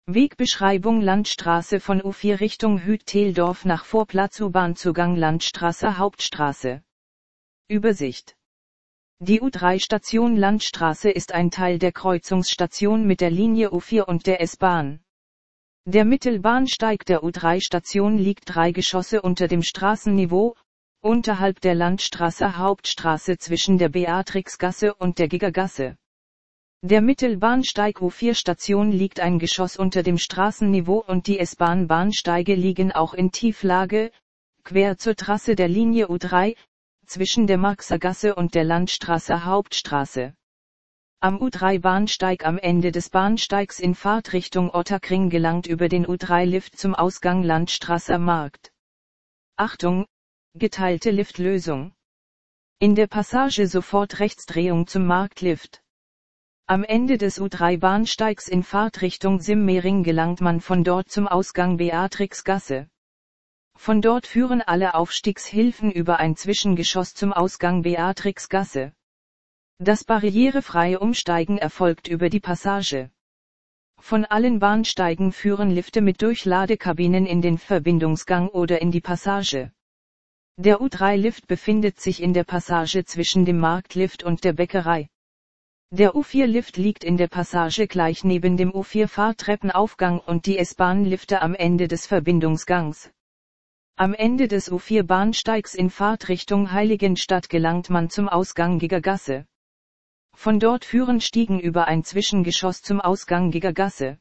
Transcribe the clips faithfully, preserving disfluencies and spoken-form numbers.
Wegbeschreibung Landstraße von U vier Richtung Hüt-Teldorf nach Vorplatz U-Bahn-Zugang Landstraße Hauptstraße. Übersicht. Die U drei Station Landstraße ist ein Teil der Kreuzungsstation mit der Linie U vier und der S-Bahn. Der Mittelbahnsteig der U drei Station liegt drei Geschosse unter dem Straßenniveau, unterhalb der Landstraße Hauptstraße zwischen der Beatrixgasse und der Gigergasse. Der Mittelbahnsteig U vier Station liegt ein Geschoss unter dem Straßenniveau und die S-Bahn-Bahnsteige liegen auch in Tieflage, quer zur Trasse der Linie U drei, zwischen der Marxergasse und der Landstraße Hauptstraße. Am U drei Bahnsteig am Ende des Bahnsteigs in Fahrtrichtung Ottakring gelangt über den U drei Lift zum Ausgang Landstraße Markt. Achtung! Geteilte Liftlösung. In der Passage sofort Rechtsdrehung zum Marktlift. Am Ende des U drei Bahnsteigs in Fahrtrichtung Simmering gelangt man von dort zum Ausgang Beatrixgasse. Von dort führen alle Aufstiegshilfen über ein Zwischengeschoss zum Ausgang Beatrixgasse. Das barrierefreie Umsteigen erfolgt über die Passage. Von allen Bahnsteigen führen Lifte mit Durchladekabinen in den Verbindungsgang oder in die Passage. Der U drei Lift befindet sich in der Passage zwischen dem Marktlift und der Bäckerei. Der U vier Lift liegt in der Passage gleich neben dem U vier Fahrtreppenaufgang und die S-Bahn-Lifte am Ende des Verbindungsgangs. Am Ende des U vier Bahnsteigs in Fahrtrichtung Heiligenstadt gelangt man zum Ausgang Gigergasse. Von dort führen Stiegen über ein Zwischengeschoss zum Ausgang Gigergasse.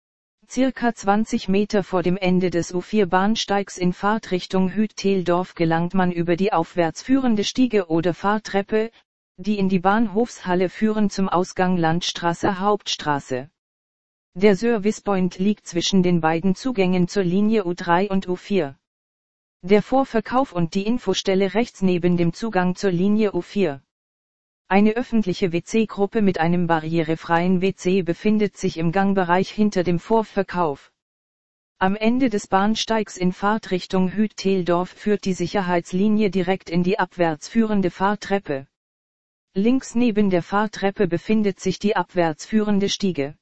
Circa zwanzig Meter vor dem Ende des U vier Bahnsteigs in Fahrtrichtung Hüt-Teldorf gelangt man über die aufwärts führende Stiege oder Fahrtreppe, die in die Bahnhofshalle führen zum Ausgang Landstraße Hauptstraße. Der Servicepoint liegt zwischen den beiden Zugängen zur Linie U drei und U vier. Der Vorverkauf und die Infostelle rechts neben dem Zugang zur Linie U vier. Eine öffentliche W C-Gruppe mit einem barrierefreien W C befindet sich im Gangbereich hinter dem Vorverkauf. Am Ende des Bahnsteigs in Fahrtrichtung Hüt-Teldorf führt die Sicherheitslinie direkt in die abwärts führende Fahrtreppe. Links neben der Fahrtreppe befindet sich die abwärts führende Stiege.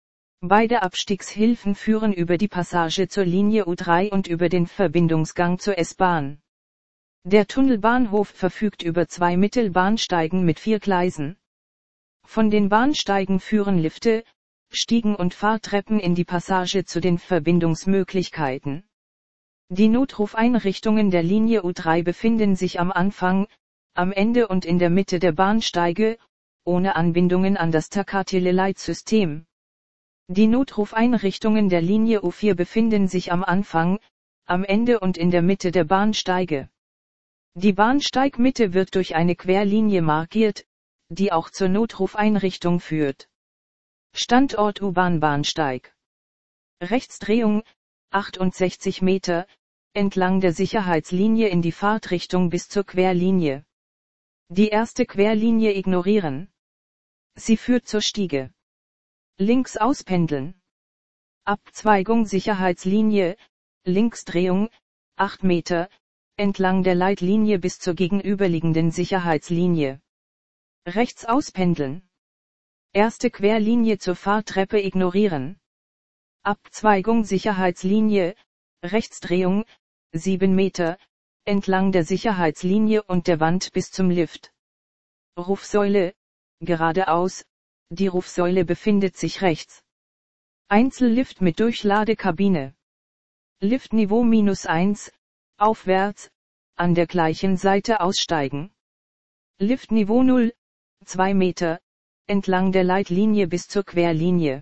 Beide Abstiegshilfen führen über die Passage zur Linie U drei und über den Verbindungsgang zur S-Bahn. Der Tunnelbahnhof verfügt über zwei Mittelbahnsteigen mit vier Gleisen. Von den Bahnsteigen führen Lifte, Stiegen und Fahrtreppen in die Passage zu den Verbindungsmöglichkeiten. Die Notrufeinrichtungen der Linie U drei befinden sich am Anfang, am Ende und in der Mitte der Bahnsteige, ohne Anbindungen an das Takatele-Leitsystem. Die Notrufeinrichtungen der Linie U vier befinden sich am Anfang, am Ende und in der Mitte der Bahnsteige. Die Bahnsteigmitte wird durch eine Querlinie markiert, die auch zur Notrufeinrichtung führt. Standort U-Bahn-Bahnsteig. Rechtsdrehung, achtundsechzig Meter, entlang der Sicherheitslinie in die Fahrtrichtung bis zur Querlinie. Die erste Querlinie ignorieren. Sie führt zur Stiege. Links auspendeln. Abzweigung Sicherheitslinie, Linksdrehung, acht Meter, entlang der Leitlinie bis zur gegenüberliegenden Sicherheitslinie. Rechts auspendeln. Erste Querlinie zur Fahrtreppe ignorieren. Abzweigung Sicherheitslinie, Rechtsdrehung, sieben Meter, entlang der Sicherheitslinie und der Wand bis zum Lift. Rufsäule, geradeaus, die Rufsäule befindet sich rechts. Einzellift mit Durchladekabine. Liftniveau minus eins, aufwärts, an der gleichen Seite aussteigen. Liftniveau null, zwei Meter, entlang der Leitlinie bis zur Querlinie.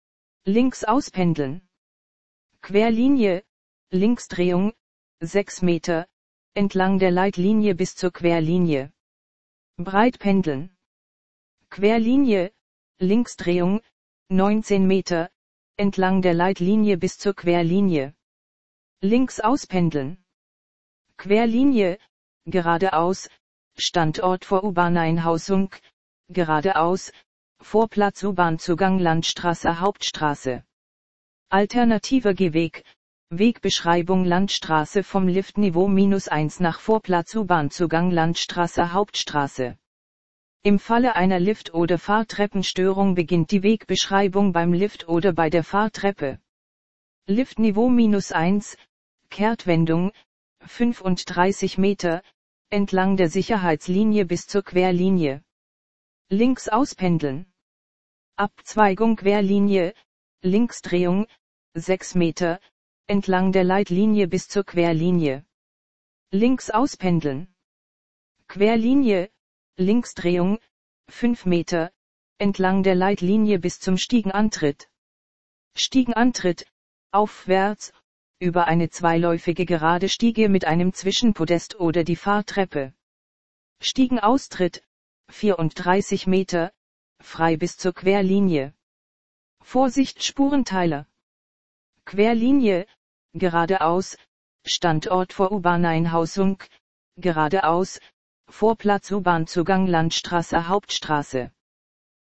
Links auspendeln. Querlinie, Linksdrehung, sechs Meter, entlang der Leitlinie bis zur Querlinie. Breitpendeln. Querlinie, Linksdrehung, neunzehn Meter, entlang der Leitlinie bis zur Querlinie. Links auspendeln. Querlinie, geradeaus, Standort vor U-Bahn-Einhausung, geradeaus, Vorplatz U-Bahn-Zugang Landstraße Hauptstraße. Alternativer Gehweg, Wegbeschreibung Landstraße vom Liftniveau minus eins nach Vorplatz U-Bahn-Zugang Landstraße Hauptstraße. Im Falle einer Lift- oder Fahrtreppenstörung beginnt die Wegbeschreibung beim Lift oder bei der Fahrtreppe. Liftniveau minus eins, Kehrtwendung, fünfunddreißig Meter, entlang der Sicherheitslinie bis zur Querlinie. Links auspendeln. Abzweigung Querlinie, Linksdrehung, sechs Meter, entlang der Leitlinie bis zur Querlinie. Links auspendeln. Querlinie, Linksdrehung, fünf Meter, entlang der Leitlinie bis zum Stiegenantritt. Stiegenantritt, aufwärts, über eine zweiläufige gerade Stiege mit einem Zwischenpodest oder die Fahrtreppe. Stiegenaustritt, vierunddreißig Meter, frei bis zur Querlinie. Vorsicht Spurenteiler. Querlinie, geradeaus, Standort vor U-Bahn-Einhausung, geradeaus, Vorplatz U-Bahn-Zugang Landstraße Hauptstraße.